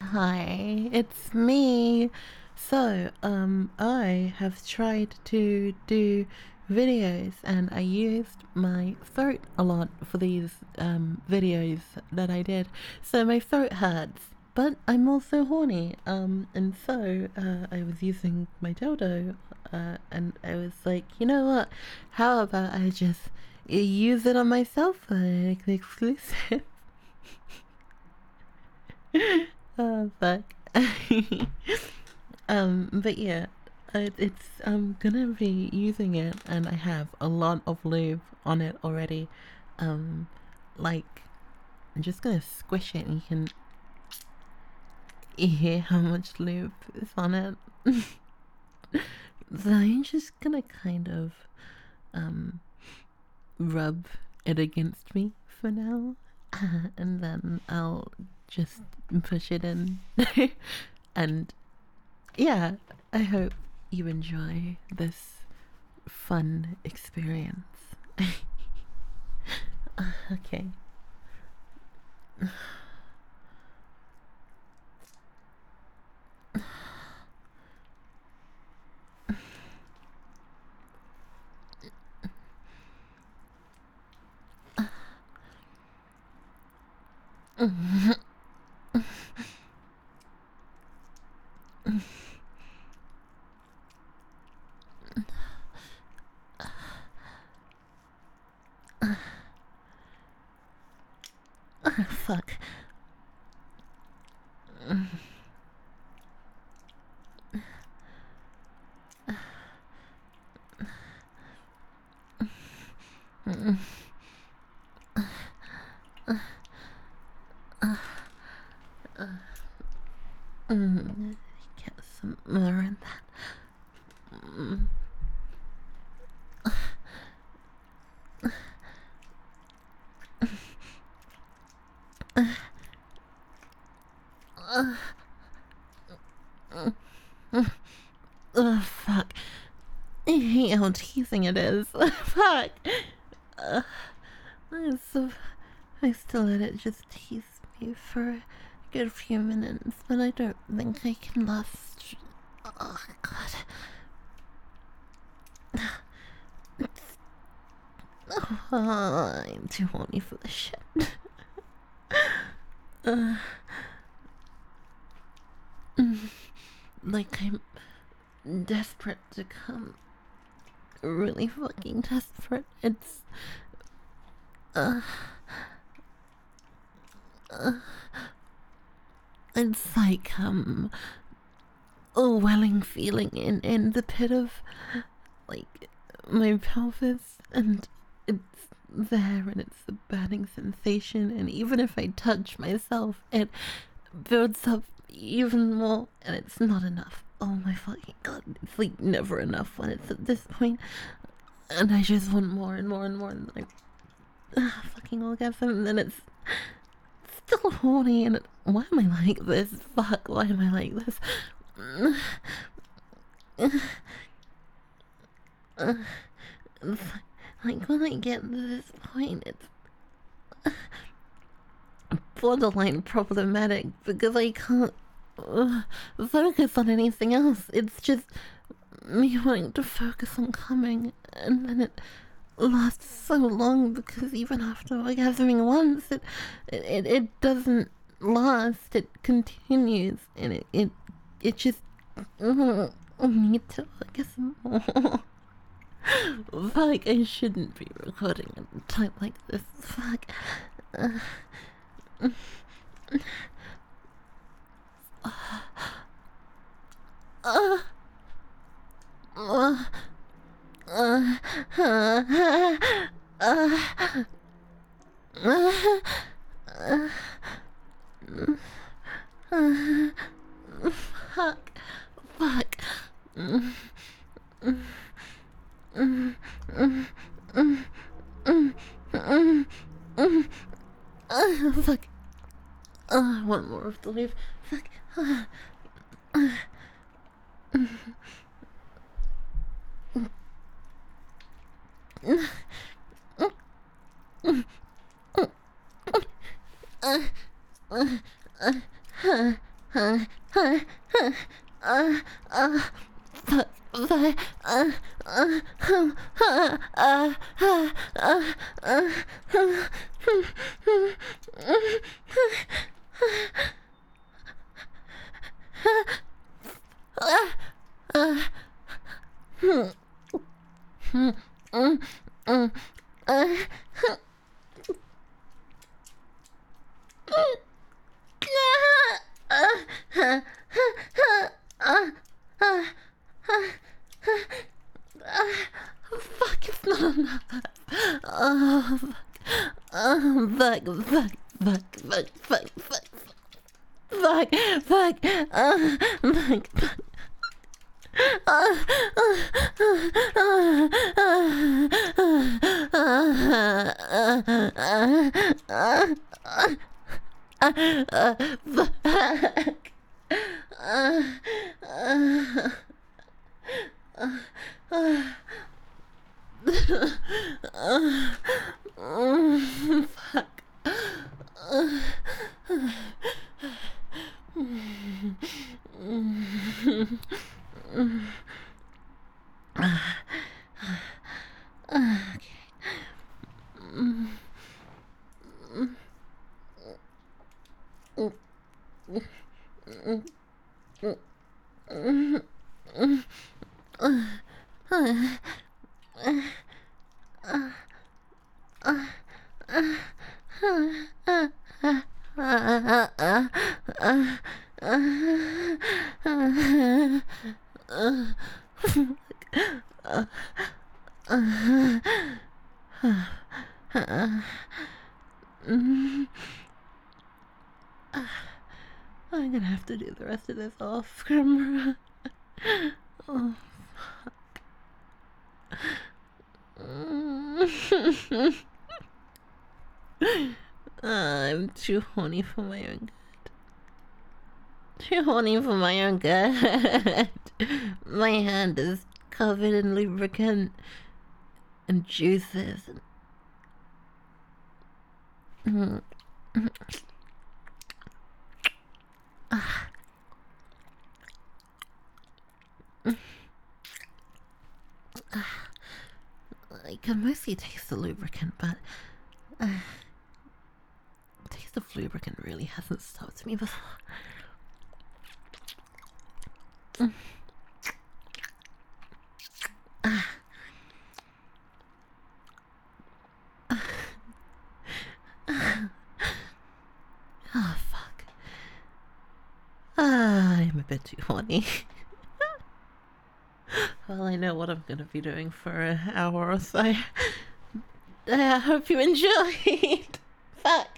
Hi, it's me. I have tried to do videos and I used my throat a lot for these videos that I did. So my throat hurts, but I'm also horny. I was using my dildo and I was like, you know what? How about I just use it on myself like exclusive? Oh fuck. But yeah, it's I'm gonna be using it, and I have a lot of lube on it already. Um, like I'm just gonna squish it, and you can hear how much lube is on it. So I'm just gonna kind of um rub it against me for now, and then I'll just push it in. And yeah, I hope you enjoy this fun experience. Okay. Fuck. Get some more in that. Fuck. I hate how teasing it is. Fuck. Uh, so I still let it just tease me for a good few minutes, but I don't think I can last. Oh god. Oh, I'm too horny for this shit. uh, like I'm desperate to come. Really fucking desperate. Uh, uh, it's like a welling feeling in the pit of like my pelvis, and it's there, and it's a burning sensation, and even if I touch myself, it builds up even more, and it's not enough. Oh my fucking god, it's like never enough when it's at this point, and I just want more and more and more, and like fucking orgasm, and then it's still horny, and why am I like this? Fuck, why am I like this? Like when I get to this point, it's borderline problematic because I can't focus on anything else. It's just me wanting to focus on coming, and then it lasts so long because even after orgasming once, it doesn't last. It continues, and it just need to orgasm more. Fuck, I shouldn't be recording at a time like this. Fuck. Fuck. Fuck. Fuck. I want more of the leaf. Fuck. Fuck, it's not enough. Oh, fuck. Oh, fuck, fuck, fuck, fuck, fuck, fuck, fuck, fuck, fuck, fuck. Fuck. I'm gonna have to do the rest of this off camera. Oh, fuck. I'm too horny for my own good. Too horny for my own good. My hand is covered in lubricant and juices. I can mostly taste the lubricant, but the taste of lubricant really hasn't stopped me before. Oh, fuck. I'm a bit too horny. Well, I know what I'm gonna be doing for an hour or so. I hope you enjoyed. Fuck.